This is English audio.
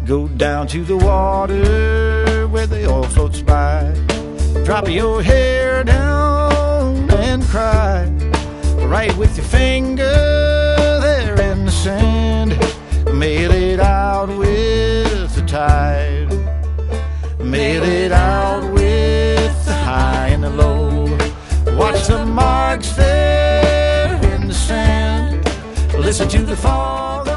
Go down to the water where the oil floats by. Drop your hair down and cry. Write with your finger there in the sand. Mail it out with the tide. Mail it out with the high and the low. Watch the marks there in the sand. Listen to the fall.